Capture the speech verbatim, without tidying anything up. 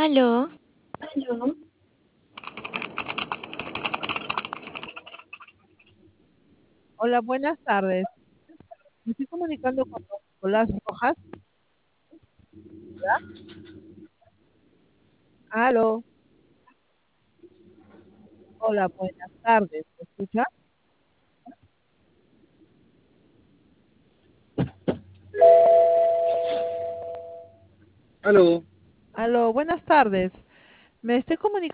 Aló, Aló. Hola, buenas tardes. Me estoy comunicando con don Nicolás Rojas. Aló. Hola, buenas tardes. ¿Me escucha? Aló. Aló, buenas tardes. Me estoy comunicando